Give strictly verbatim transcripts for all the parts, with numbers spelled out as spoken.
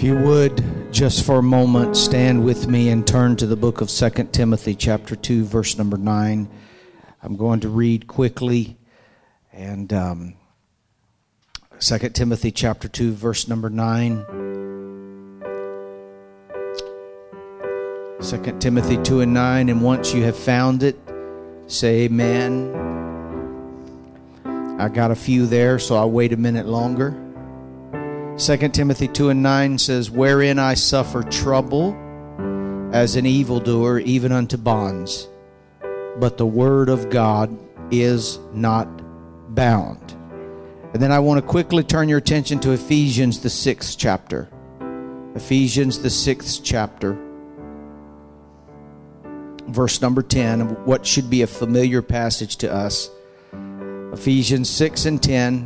If you would, just for a moment, stand with me and turn to the book of Second Timothy chapter two, verse number nine. I'm going to read quickly. And um, Second Timothy chapter two, verse number nine. Second Timothy two and nine. And once you have found it, say amen. I got a few there, so I'll wait a minute longer. Second Timothy two and nine says, wherein I suffer trouble as an evildoer, even unto bonds. But the word of God is not bound. And then I want to quickly turn your attention to Ephesians, the sixth chapter. Ephesians, the sixth chapter. Verse number ten, what should be a familiar passage to us. Ephesians six and ten.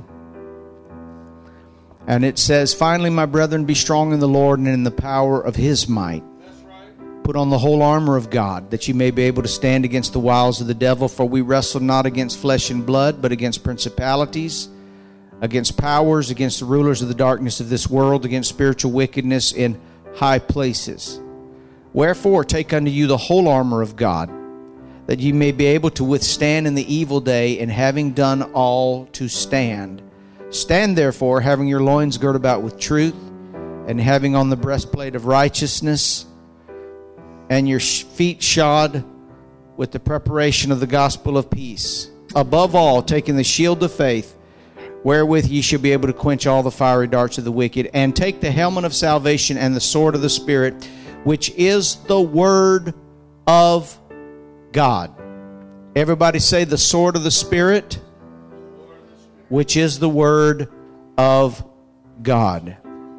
And it says, finally, my brethren, be strong in the Lord and in the power of his might. That's right. Put on the whole armor of God, that you may be able to stand against the wiles of the devil. For we wrestle not against flesh and blood, but against principalities, against powers, against the rulers of the darkness of this world, against spiritual wickedness in high places. Wherefore, take unto you the whole armor of God, that ye may be able to withstand in the evil day, and having done all to stand. Stand therefore, having your loins girt about with truth, and having on the breastplate of righteousness, and your feet shod with the preparation of the gospel of peace. Above all, taking the shield of faith, wherewith ye shall be able to quench all the fiery darts of the wicked, and take the helmet of salvation and the sword of the Spirit, which is the word of God. Everybody say the sword of the Spirit, which is the word of God.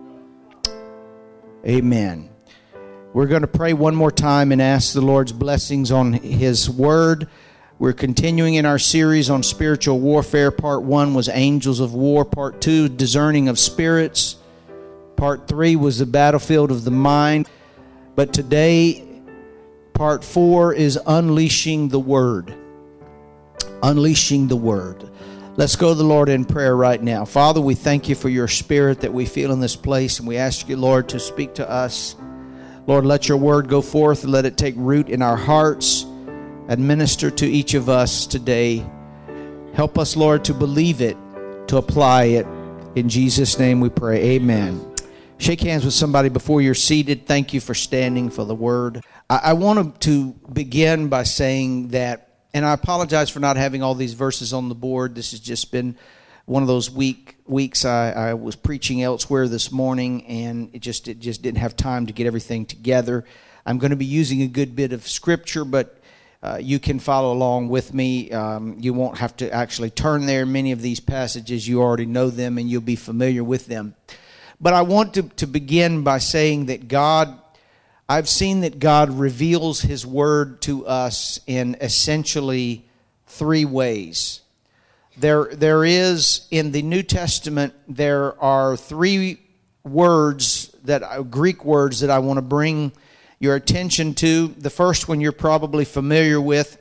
Amen. We're going to pray one more time and ask the Lord's blessings on his word. We're continuing in our series on spiritual warfare. Part one was angels of war. Part two, discerning of spirits. Part three was the battlefield of the mind. But today, part four is unleashing the word. Unleashing the word. Let's go to the Lord in prayer right now. Father, we thank you for your spirit that we feel in this place, and we ask you, Lord, to speak to us. Lord, let your word go forth and let it take root in our hearts and minister to each of us today. Help us, Lord, to believe it, to apply it. In Jesus' name we pray. Amen. Shake hands with somebody before you're seated. Thank you for standing for the word. I, I want to begin by saying that, and I apologize for not having all these verses on the board. This has just been one of those week weeks. I, I was preaching elsewhere this morning, and it just it just didn't have time to get everything together. I'm going to be using a good bit of scripture, but uh, you can follow along with me. Um, you won't have to actually turn there. Many of these passages, you already know them, and you'll be familiar with them. But I want to, to begin by saying that God... I've seen that God reveals his word to us in essentially three ways. There, there is, in the New Testament, there are three words, that Greek words, that I want to bring your attention to. The first one you're probably familiar with,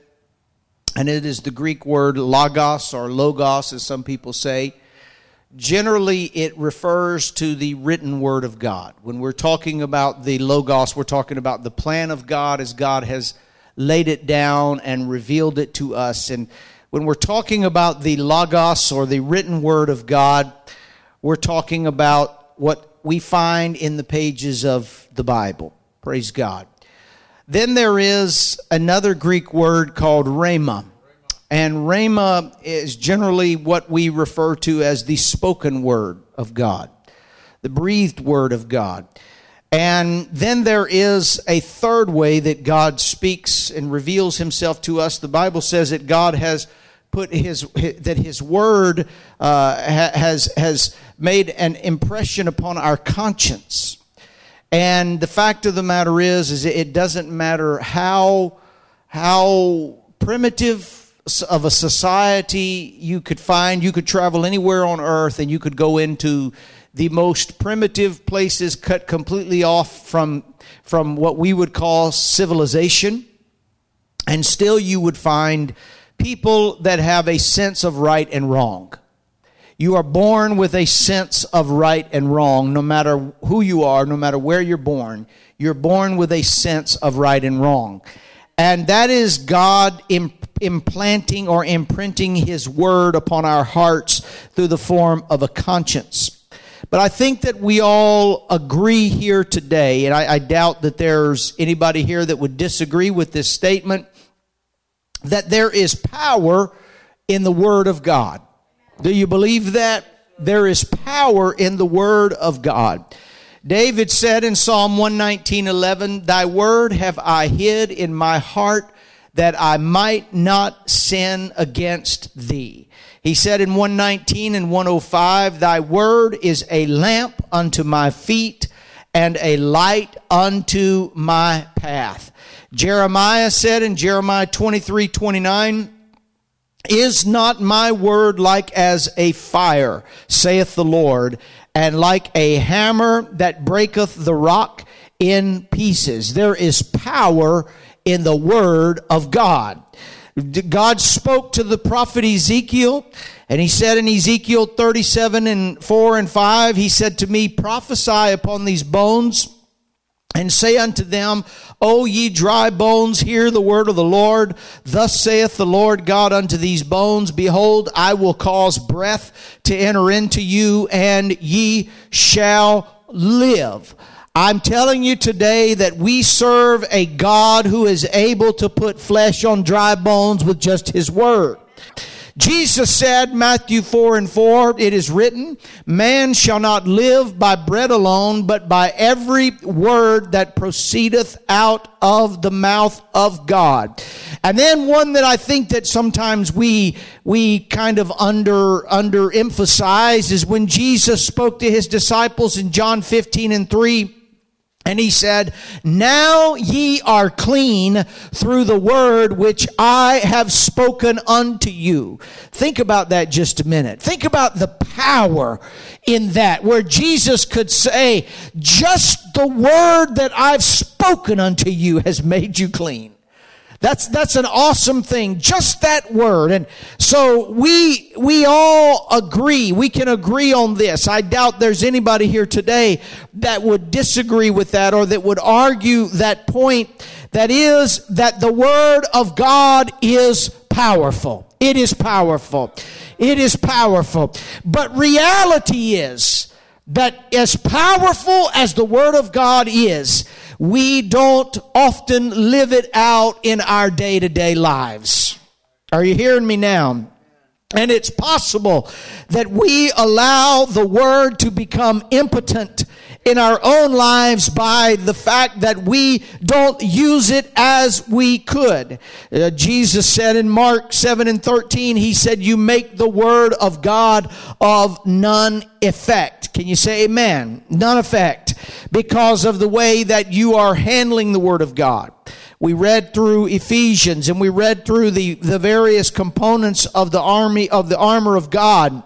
and it is the Greek word logos, or logos, as some people say. Generally, it refers to the written word of God. When we're talking about the Logos, we're talking about the plan of God as God has laid it down and revealed it to us. And when we're talking about the Logos, or the written word of God, we're talking about what we find in the pages of the Bible. Praise God. Then there is another Greek word called rhema. And rhema is generally what we refer to as the spoken word of God, the breathed word of God. And then there is a third way that God speaks and reveals himself to us. The Bible says that God has put his, that his word uh, has, has made an impression upon our conscience. And the fact of the matter is, is it doesn't matter how, how primitive of a society you could find. You could travel anywhere on earth, and you could go into the most primitive places, cut completely off from, from what we would call civilization, and still you would find people that have a sense of right and wrong. You are born with a sense of right and wrong. No matter who you are, no matter where you're born, you're born with a sense of right and wrong. And that is God implanting or imprinting His Word upon our hearts through the form of a conscience. But I think that we all agree here today, and I, I doubt that there's anybody here that would disagree with this statement, that there is power in the Word of God. Do you believe that? There is power in the Word of God. David said in Psalm one nineteen eleven, Thy word have I hid in my heart, that I might not sin against Thee. He said in one nineteen and one oh five, Thy word is a lamp unto my feet, and a light unto my path. Jeremiah said in Jeremiah twenty-three twenty-nine, Is not my word like as a fire, saith the Lord, and like a hammer that breaketh the rock in pieces? There is power in the word of God. God spoke to the prophet Ezekiel, and He said in Ezekiel thirty-seven and four and five, He said to me, Prophesy upon these bones, and say unto them, O ye dry bones, hear the word of the Lord. Thus saith the Lord God unto these bones, Behold, I will cause breath to enter into you, and ye shall live. I'm telling you today that we serve a God who is able to put flesh on dry bones with just His word. Jesus said, Matthew four and four, It is written, Man shall not live by bread alone, but by every word that proceedeth out of the mouth of God. And then one that I think that sometimes we we kind of under underemphasize is when Jesus spoke to His disciples in John fifteen and three. And He said, Now ye are clean through the word which I have spoken unto you. Think about that just a minute. Think about the power in that, where Jesus could say, just the word that I've spoken unto you has made you clean. That's that's an awesome thing, just that word. And so we we all agree, we can agree on this. I doubt there's anybody here today that would disagree with that or that would argue that point. That is that the word of God is powerful. It is powerful. It is powerful. But reality is that as powerful as the word of God is, we don't often live it out in our day-to-day lives. Are you hearing me now? And it's possible that we allow the word to become impotent in our own lives by the fact that we don't use it as we could. Uh, Jesus said in Mark seven and thirteen, He said, You make the word of God of none effect. Can you say amen? None effect. Because of the way that you are handling the word of God. We read through Ephesians and we read through the, the various components of the army of the armor of God.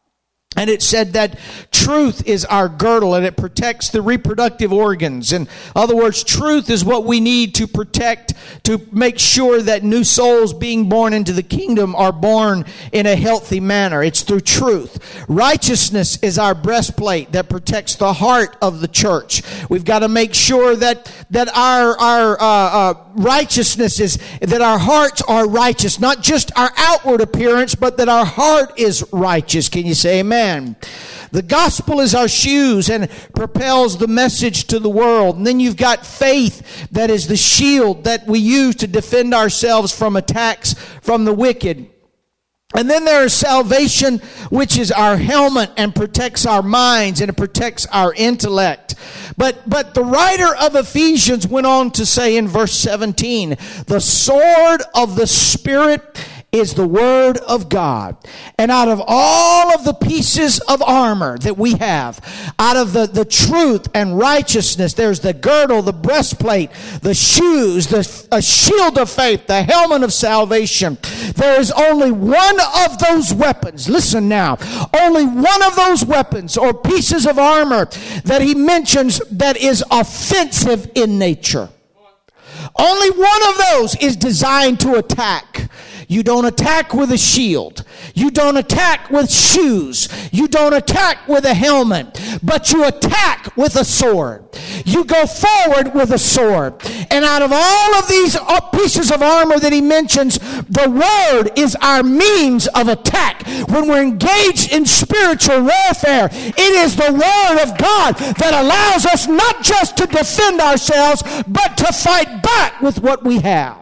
And it said that truth is our girdle and it protects the reproductive organs. In other words, truth is what we need to protect, to make sure that new souls being born into the kingdom are born in a healthy manner. It's through truth. Righteousness is our breastplate that protects the heart of the church. We've got to make sure that, that our, our uh, uh, righteousness is, that our hearts are righteous. Not just our outward appearance, but that our heart is righteous. Can you say amen? The gospel is our shoes and propels the message to the world. And then you've got faith that is the shield that we use to defend ourselves from attacks from the wicked. And then there is salvation, which is our helmet and protects our minds and it protects our intellect. But but the writer of Ephesians went on to say in verse seventeen, the sword of the Spirit is the word of God. And out of all of the pieces of armor that we have, out of the, the truth and righteousness, there's the girdle, the breastplate, the shoes, the a shield of faith, the helmet of salvation. There is only one of those weapons. Listen now. Only one of those weapons or pieces of armor that he mentions that is offensive in nature. Only one of those is designed to attack. You don't attack with a shield. You don't attack with shoes. You don't attack with a helmet. But you attack with a sword. You go forward with a sword. And out of all of these pieces of armor that he mentions, the word is our means of attack. When we're engaged in spiritual warfare, it is the word of God that allows us not just to defend ourselves, but to fight back with what we have.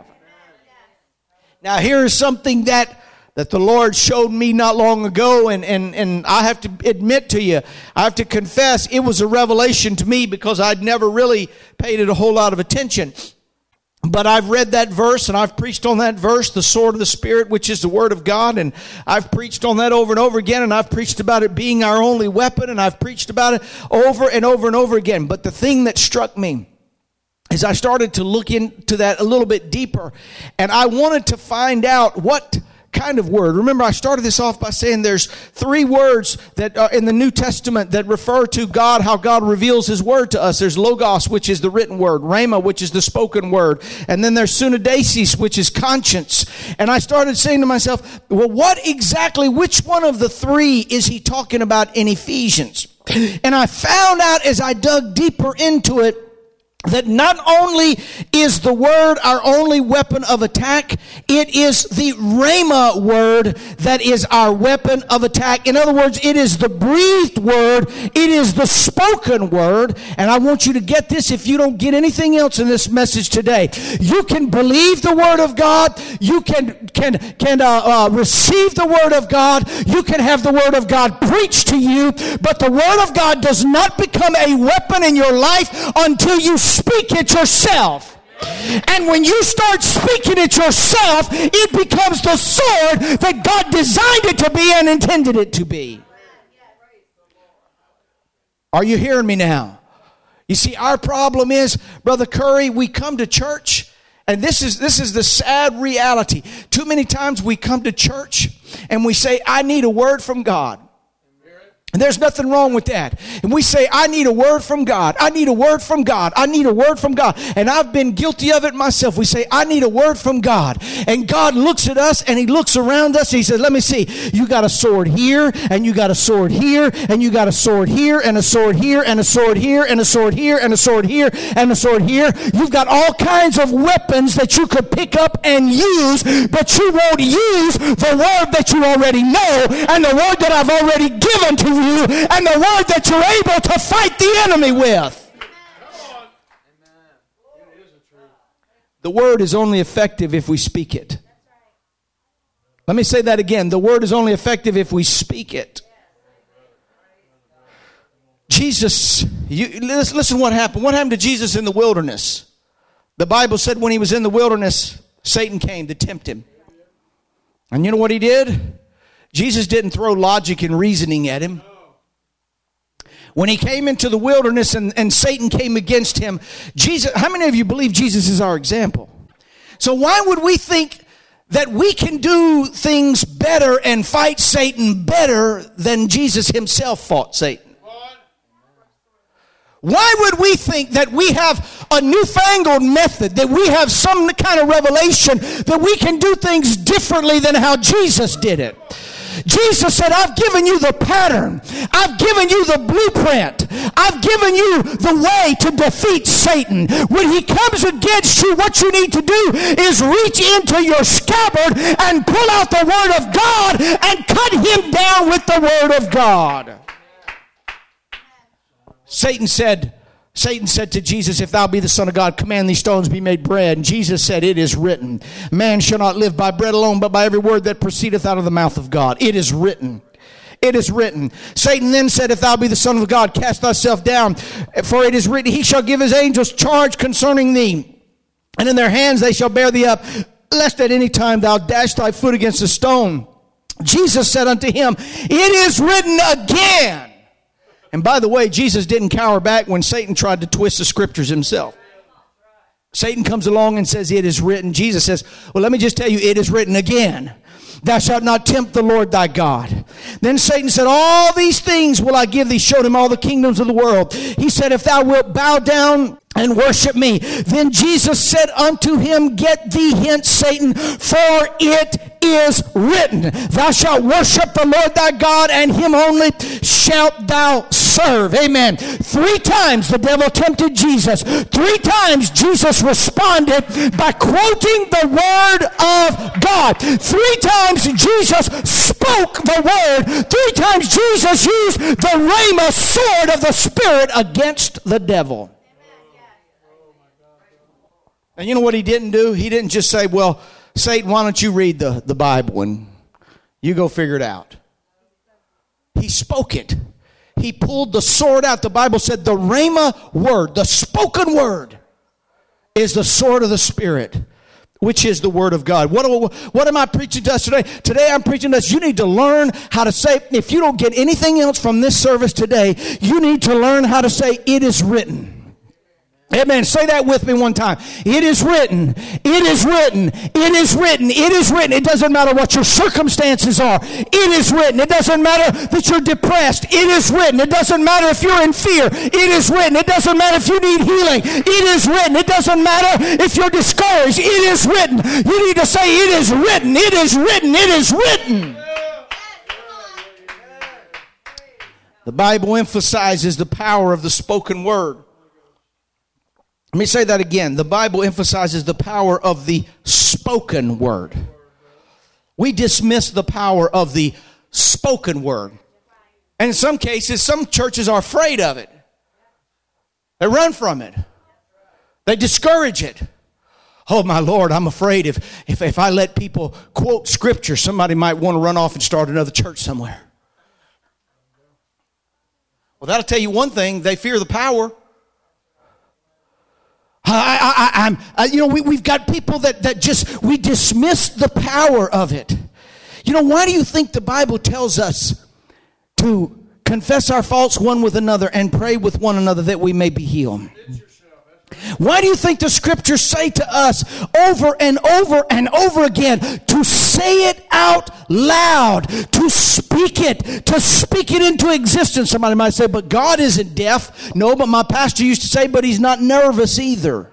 Now here is something that that the Lord showed me not long ago, and, and, and I have to admit to you, I have to confess, it was a revelation to me because I'd never really paid it a whole lot of attention. But I've read that verse, and I've preached on that verse, the sword of the Spirit, which is the Word of God, and I've preached on that over and over again, and I've preached about it being our only weapon, and I've preached about it over and over and over again. But the thing that struck me is I started to look into that a little bit deeper, and I wanted to find out what kind of word. Remember, I started this off by saying there's three words that are in the New Testament that refer to God, how God reveals His Word to us. There's Logos, which is the written word, Rhema, which is the spoken word, and then there's Sunadesis, which is conscience. And I started saying to myself, well, what exactly, which one of the three is he talking about in Ephesians? And I found out as I dug deeper into it, that not only is the word our only weapon of attack, it is the Rhema word that is our weapon of attack. In other words, it is the breathed word. It is the spoken word. And I want you to get this if you don't get anything else in this message today. You can believe the word of God. You can, can, can uh, uh, receive the word of God. You can have the word of God preached to you. But the word of God does not become a weapon in your life until you speak it yourself. And when you start speaking it yourself, it becomes the sword that God designed it to be and intended it to be. Are you hearing me now? You see, our problem is, Brother Curry, we come to church, and this is this is the sad reality. Too many times we come to church and we say, I need a word from God. And there's nothing wrong with that. And we say, I need a word from God. I need a word from God. I need a word from God. And I've been guilty of it myself. We say, I need a word from God. And God looks at us and He looks around us and He says, let me see. You got a sword here, and you got a sword here, and you got a sword here, and a sword here, and a sword here, and a sword here, and a sword here, and a sword here. You've got all kinds of weapons that you could pick up and use, but you won't use the word that you already know and the word that I've already given to you. You and the word that you're able to fight the enemy with. The word is only effective if we speak it. Let me say that again. The word is only effective if we speak it. Jesus, you, listen what happened. What happened to Jesus in the wilderness? The Bible said when He was in the wilderness, Satan came to tempt Him. And you know what he did? Jesus didn't throw logic and reasoning at Him. When He came into the wilderness and, and Satan came against Him, Jesus, how many of you believe Jesus is our example? So why would we think that we can do things better and fight Satan better than Jesus Himself fought Satan? Why would we think that we have a newfangled method, that we have some kind of revelation, that we can do things differently than how Jesus did it? Jesus said, I've given you the pattern. I've given you the blueprint. I've given you the way to defeat Satan. When he comes against you, what you need to do is reach into your scabbard and pull out the word of God and cut him down with the word of God. Satan said, Satan said to Jesus, if thou be the Son of God, command these stones be made bread. And Jesus said, it is written, man shall not live by bread alone, but by every word that proceedeth out of the mouth of God. It is written. It is written. Satan then said, if thou be the Son of God, cast thyself down. For it is written, he shall give his angels charge concerning thee. And in their hands they shall bear thee up, lest at any time thou dash thy foot against a stone. Jesus said unto him, it is written again. And by the way, Jesus didn't cower back when Satan tried to twist the scriptures himself. Satan comes along and says, it is written. Jesus says, well, let me just tell you, it is written again. Thou shalt not tempt the Lord thy God. Then Satan said, all these things will I give thee. Showed him all the kingdoms of the world. He said, if thou wilt bow down and worship me. Then Jesus said unto him, Get thee hence, Satan, for it is written, Thou shalt worship the Lord thy God, and him only shalt thou serve. Amen. Three times the devil tempted Jesus. Three times Jesus responded by quoting the word of God. Three times Jesus spoke the word. Three times Jesus used the Rhema sword of the Spirit against the devil. And you know what he didn't do? He didn't just say, well, Satan, why don't you read the, the Bible and you go figure it out. He spoke it. He pulled the sword out. The Bible said the Rhema word, the spoken word, is the sword of the Spirit, which is the word of God. What, what am I preaching to us today? Today I'm preaching to us, you need to learn how to say, if you don't get anything else from this service today, you need to learn how to say, it is written. Amen. Say that with me one time. It is written. It is written. It is written. It is written. It doesn't matter what your circumstances are. It is written. It doesn't matter that you're depressed. It is written. It doesn't matter if you're in fear. It is written. It doesn't matter if you need healing. It is written. It doesn't matter if you're discouraged. It is written. You need to say, it is written. It is written. It is written. The Bible emphasizes the power of the spoken word. Let me say that again. The Bible emphasizes the power of the spoken word. We dismiss the power of the spoken word. And in some cases, some churches are afraid of it. They run from it. They discourage it. Oh, my Lord, I'm afraid if, if, if I let people quote Scripture, somebody might want to run off and start another church somewhere. Well, that'll tell you one thing. They fear the power. I, I, I'm, I, you know, we, we've got people that, that just, we dismiss the power of it. You know, why do you think the Bible tells us to confess our faults one with another and pray with one another that we may be healed? Why do you think the Scriptures say to us over and over and over again to say it out loud, to speak it, to speak it into existence? Somebody might say, but God isn't deaf. No, but my pastor used to say, but he's not nervous either.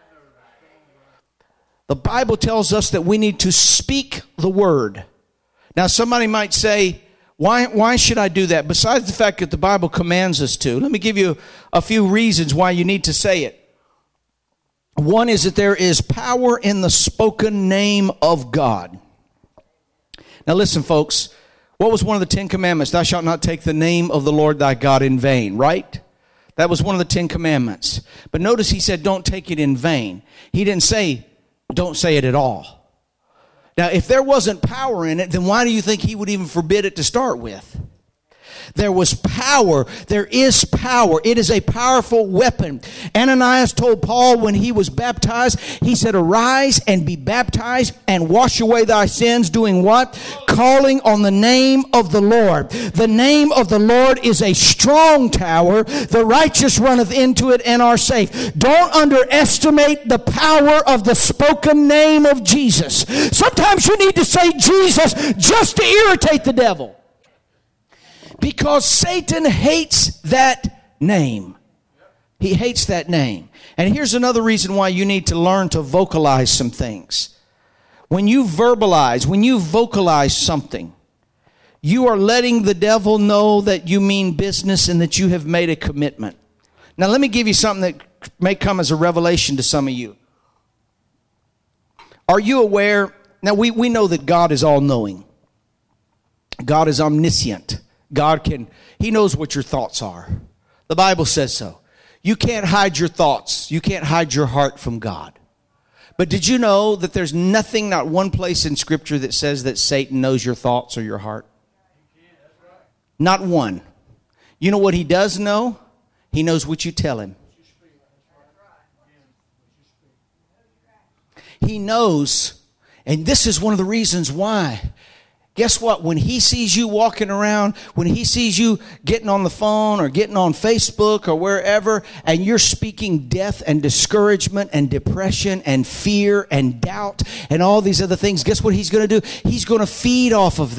The Bible tells us that we need to speak the word. Now, somebody might say, why, why should I do that? Besides the fact that the Bible commands us to, let me give you a few reasons why you need to say it. One is that there is power in the spoken name of God. Now listen, folks. What was one of the Ten Commandments? Thou shalt not take the name of the Lord thy God in vain, right? That was one of the Ten Commandments. But notice he said, don't take it in vain. He didn't say, don't say it at all. Now, if there wasn't power in it, then why do you think he would even forbid it to start with? There was power. There is power. It is a powerful weapon. Ananias told Paul when he was baptized, he said, arise and be baptized and wash away thy sins. Doing what? Calling on the name of the Lord. The name of the Lord is a strong tower. The righteous runneth into it and are safe. Don't underestimate the power of the spoken name of Jesus. Sometimes you need to say Jesus just to irritate the devil. Because Satan hates that name. He hates that name. And here's another reason why you need to learn to vocalize some things. When you verbalize, when you vocalize something, you are letting the devil know that you mean business and that you have made a commitment. Now let me give you something that may come as a revelation to some of you. Are you aware? Now we, we know that God is all-knowing. God is omniscient. God can, he knows what your thoughts are. The Bible says so. You can't hide your thoughts. You can't hide your heart from God. But did you know that there's nothing, not one place in Scripture that says that Satan knows your thoughts or your heart? Not one. You know what he does know? He knows what you tell him. He knows, and this is one of the reasons why. Guess what? When he sees you walking around, when he sees you getting on the phone or getting on Facebook or wherever, and you're speaking death and discouragement and depression and fear and doubt and all these other things, guess what he's going to do? He's going to feed off of that.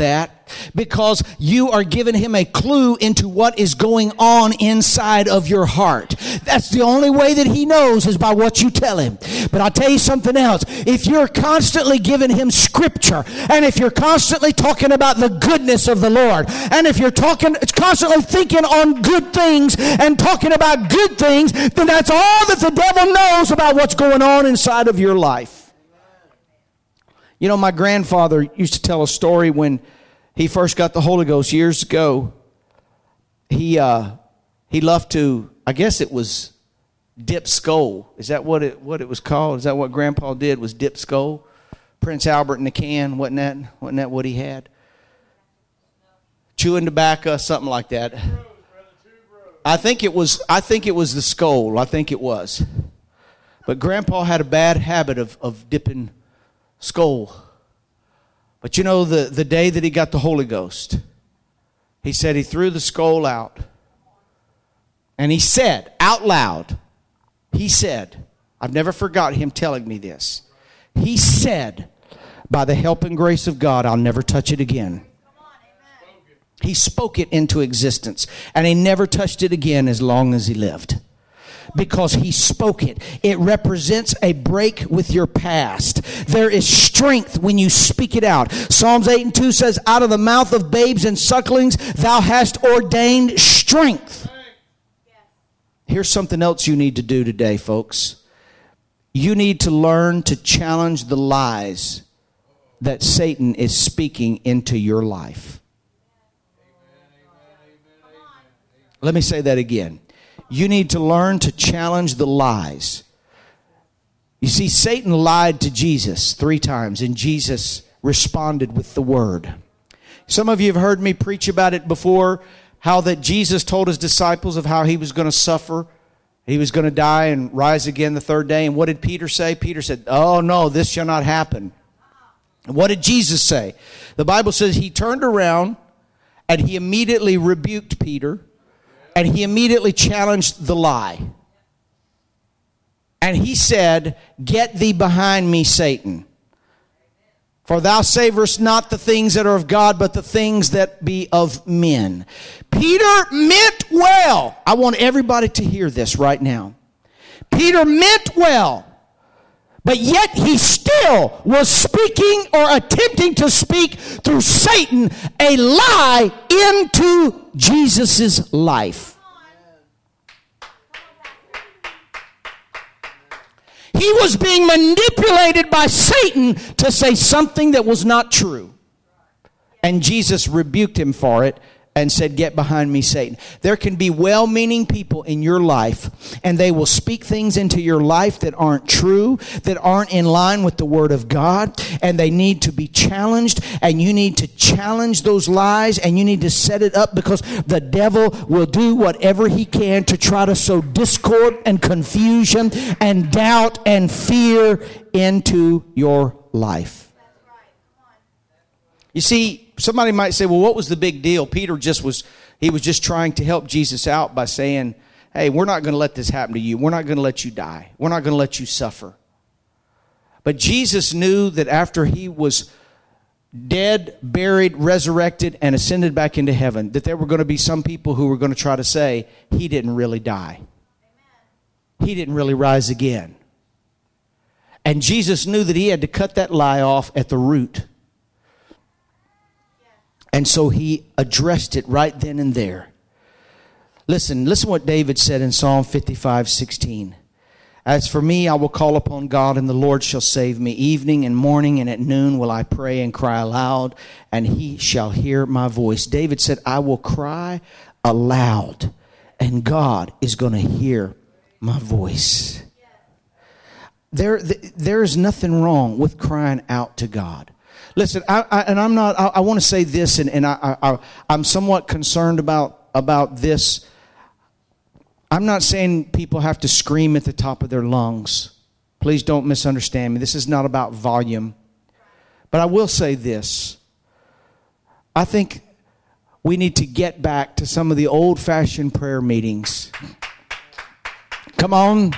because you are giving him a clue into what is going on inside of your heart. That's the only way that he knows, is by what you tell him. But I'll tell you something else. If you're constantly giving him scripture, and if you're constantly talking about the goodness of the Lord, and if you're talking, constantly thinking on good things and talking about good things, then that's all that the devil knows about what's going on inside of your life. You know, my grandfather used to tell a story when he first got the Holy Ghost years ago. He uh, he loved to, I guess it was dip skull. Is that what it what it was called? Is that what Grandpa did, was dip skull? Prince Albert in the can, wasn't that wasn't that what he had? Chewing tobacco, something like that. I think it was I think it was the skull. I think it was. But Grandpa had a bad habit of, of dipping skull. But you know, the, the day that he got the Holy Ghost, he said he threw the skull out. And he said out loud, he said, I've never forgot him telling me this. He said, by the help and grace of God, I'll never touch it again. He spoke it into existence. And he never touched it again as long as he lived. Because he spoke it. It represents a break with your past. There is strength when you speak it out. Psalms eight and two says, out of the mouth of babes and sucklings, thou hast ordained strength. Here's something else you need to do today, folks. You need to learn to challenge the lies that Satan is speaking into your life. Let me say that again. You need to learn to challenge the lies. You see, Satan lied to Jesus three times, and Jesus responded with the word. Some of you have heard me preach about it before, how that Jesus told his disciples of how he was going to suffer. He was going to die and rise again the third day. And what did Peter say? Peter said, oh no, this shall not happen. And what did Jesus say? The Bible says he turned around and he immediately rebuked Peter. And he immediately challenged the lie. And he said, get thee behind me, Satan. For thou savorest not the things that are of God, but the things that be of men. Peter meant well. I want everybody to hear this right now. Peter meant well. But yet he still was speaking or attempting to speak through Satan a lie into Jesus' life. He was being manipulated by Satan to say something that was not true. And Jesus rebuked him for it and said, get behind me, Satan. There can be well-meaning people in your life, and they will speak things into your life that aren't true, that aren't in line with the Word of God, and they need to be challenged, and you need to challenge those lies, and you need to set it up, because the devil will do whatever he can to try to sow discord and confusion and doubt and fear into your life. You see, somebody might say, well, what was the big deal? Peter just was, he was just trying to help Jesus out by saying, hey, we're not going to let this happen to you. We're not going to let you die. We're not going to let you suffer. But Jesus knew that after he was dead, buried, resurrected, and ascended back into heaven, that there were going to be some people who were going to try to say, he didn't really die. He didn't really rise again. And Jesus knew that he had to cut that lie off at the root. And so he addressed it right then and there. Listen, listen what David said in Psalm fifty-five sixteen. As for me, I will call upon God, and the Lord shall save me. Evening and morning and at noon will I pray and cry aloud, and he shall hear my voice. David said, I will cry aloud, and God is going to hear my voice. There, there is nothing wrong with crying out to God. Listen, I, I, and I'm not, I, I want to say this, and, and I, I, I'm somewhat concerned about, about this. I'm not saying people have to scream at the top of their lungs. Please don't misunderstand me. This is not about volume. But I will say this. I think we need to get back to some of the old-fashioned prayer meetings. Come on.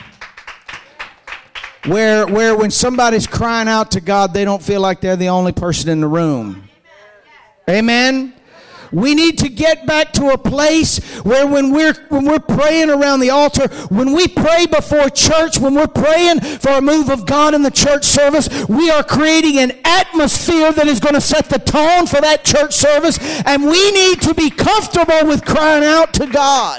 Where, where when somebody's crying out to God, they don't feel like they're the only person in the room. Amen. We need to get back to a place where when we're when we're praying around the altar, when we pray before church, when we're praying for a move of God in the church service, we are creating an atmosphere that is going to set the tone for that church service, and we need to be comfortable with crying out to God.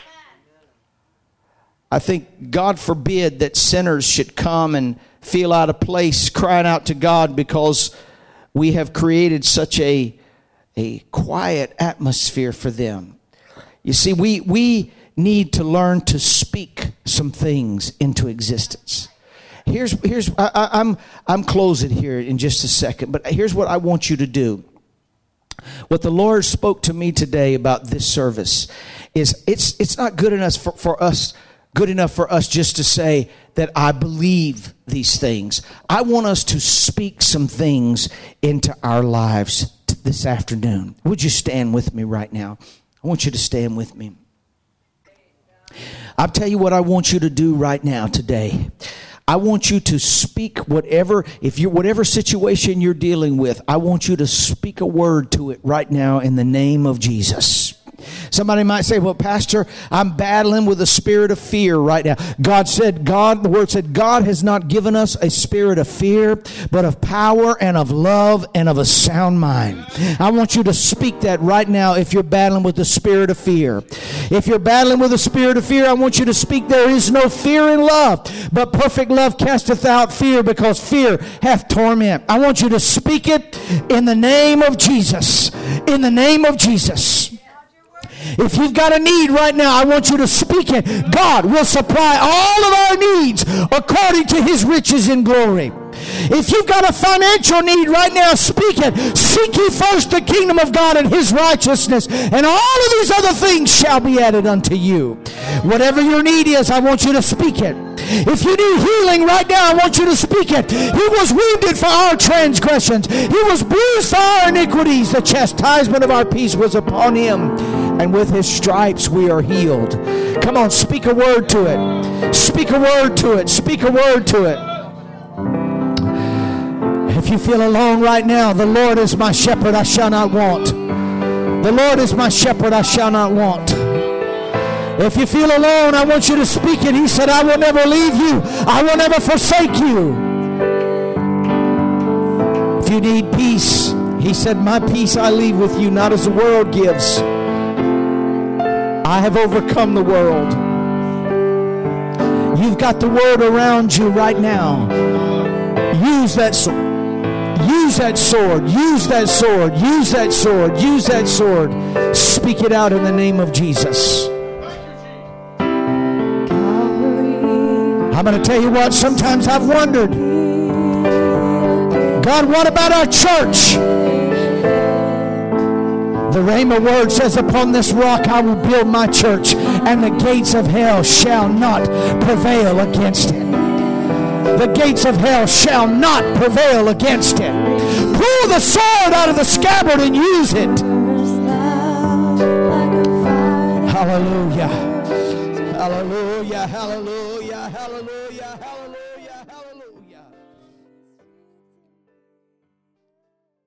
I think God forbid that sinners should come and feel out of place crying out to God because we have created such a a quiet atmosphere for them. You see, we we need to learn to speak some things into existence. Here's here's I, I, I'm I'm closing here in just a second, but here's what I want you to do. What the Lord spoke to me today about this service is it's it's not good enough for, for us good enough for us just to say that I believe these things. I want us to speak some things into our lives this afternoon. Would you stand with me right now? I want you to stand with me. I'll tell you what I want you to do right now today. I want you to speak whatever, if you're whatever situation you're dealing with, I want you to speak a word to it right now in the name of Jesus. Somebody might say, well, Pastor, I'm battling with a spirit of fear right now. God said, God, the word said, God has not given us a spirit of fear, but of power and of love and of a sound mind. I want you to speak that right now if you're battling with the spirit of fear. If you're battling with the spirit of fear, I want you to speak, there is no fear in love, but perfect love casteth out fear, because fear hath torment. I want you to speak it in the name of Jesus. In the name of Jesus. If you've got a need right now, I want you to speak it. God will supply all of our needs according to His riches in glory. If you've got a financial need right now, speak it. Seek ye first the kingdom of God and His righteousness, and all of these other things shall be added unto you. Whatever your need is, I want you to speak it. If you need healing right now, I want you to speak it. He was wounded for our transgressions. He was bruised for our iniquities. The chastisement of our peace was upon Him, and with His stripes we are healed. Come on, speak a word to it. Speak a word to it. Speak a word to it. If you feel alone right now, the Lord is my shepherd, I shall not want. The Lord is my shepherd, I shall not want. If you feel alone, I want you to speak it. He said, I will never leave you. I will never forsake you. If you need peace, He said, my peace I leave with you, not as the world gives. I have overcome the world. You've got the word around you right now. Use that sword. Use that sword. Use that sword. Use that sword. Use that sword. Speak it out in the name of Jesus. I'm going to tell you what, sometimes I've wondered, God, what about our church? The Rhema word says, upon this rock I will build my church, and the gates of hell shall not prevail against it. The gates of hell shall not prevail against it. Pull the sword out of the scabbard and use it. Hallelujah. Hallelujah. Hallelujah. Hallelujah. Hallelujah.